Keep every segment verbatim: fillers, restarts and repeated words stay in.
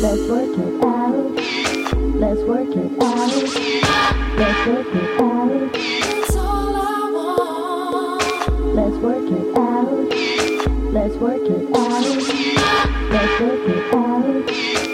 Let's work it out. Let's work it out. Let's work it out. That's all I want. Let's work it out. Let's work it out. Let's work it out.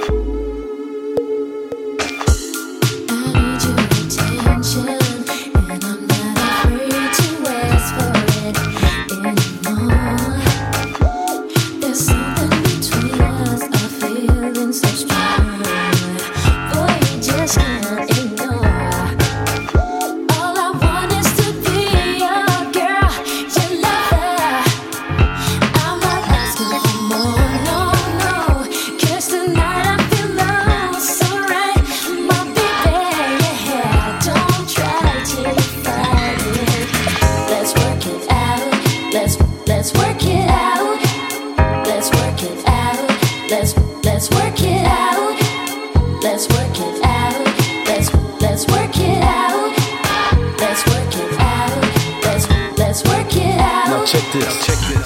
I need your attention, and I'm not afraid to ask for it anymore. There's something between us, a feeling so strong. Boy, you just can't ignore. All I want is to be your girl, your lover. I'm not asking for more, no, no. 'Cause tonight I feel love so right, my baby. Yeah, don't try to fight it. Let's work it out. Let's let's work it out. Let's work it out. Let's let's work it out. Let's work it out. Let's let's work it out. Let's work it out. Let's let's work it out. Now check this. Check this.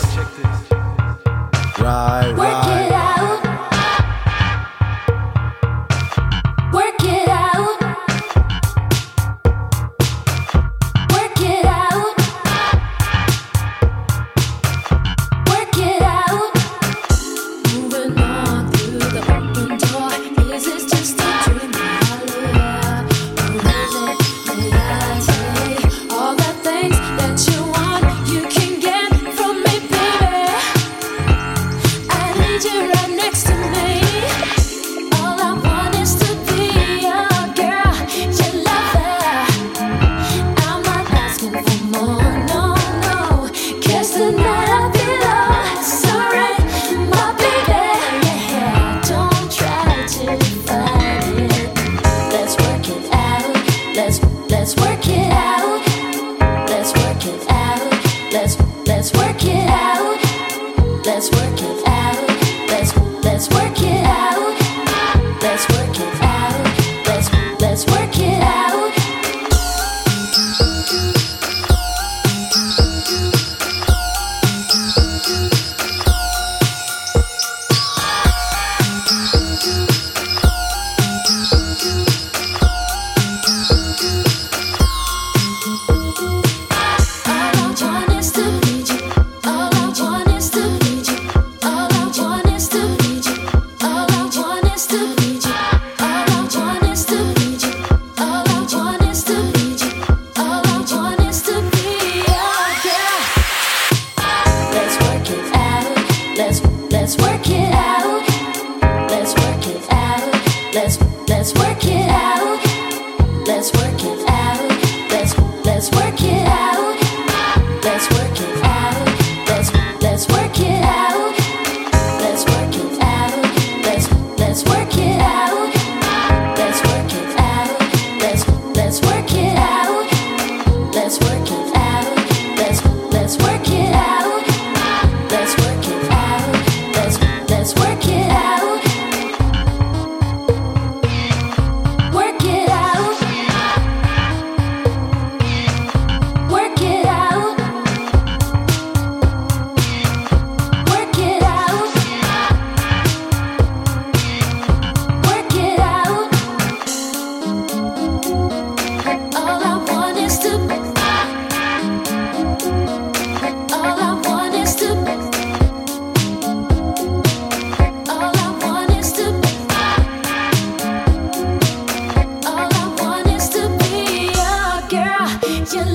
Right, Work it right. out. Work it out. Work it out. Work it out. Moving on through the open door. Is this just a dream that I live? Or is it reality? All the things that you want, you can get from me, baby. I need you right next to me. All I want is to be your girl, your lover. I'm not asking for more, no, no. 'Cause tonight I feel oh, so right, my baby. Yeah, don't try to fight it. Let's work it out. Let's let's work it out. Let's work it out. Let's let's work it out. Let's work it out. Let's let's work it out. Let's work it out. Let's let's work it out. All I want is to need you. All I want is to need you. All I want is to need you. All I want is to need you. All I want is to need you. All I want is to need you. All I want is to be your girl. Let's work it out. Let's let's work it out. Let's work it out. Let's let's work it out. Let's work it out. Let's let's work it out. Let's work it out. Let's let's work it out. Let's work it out. Let's let's work it out. Let's work it out. Let's let's work it out. Let's work it out. Let's let's work it out. Let's work it out. Let's let's work it out. Work it out. Work it out. Work it out. Work it out. All I want is to. All I want is to. All I want is to. All I want is to be your girl, your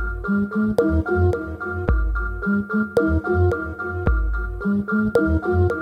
lover.